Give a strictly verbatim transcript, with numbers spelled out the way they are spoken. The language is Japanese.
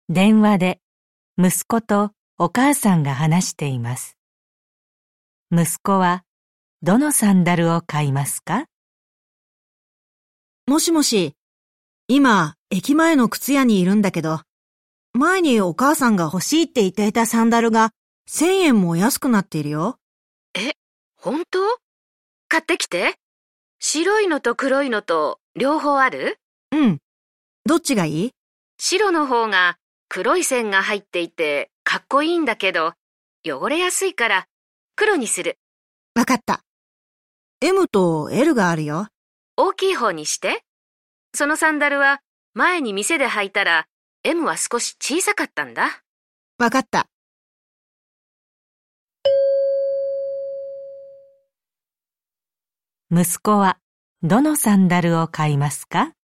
電話で息子とお母さんが話しています。息子はどのサンダルを買いますか？ もしもし、今、駅前の靴屋にいるんだけど、前にお母さんが欲しいって言っていたサンダルがせんえんも安くなっているよ。 え、本当？買ってきて。白いのと黒いのと両方ある？ うん。どっちがいい？ 白の方が黒い線が入っていてかっこいいんだけど、汚れやすいから黒にする。 わかった。エム と エル があるよ。 大きい方にして。そのサンダルは前に店で履いたら エム は少し小さかったんだ。 わかった。 息子はどのサンダルを買いますか？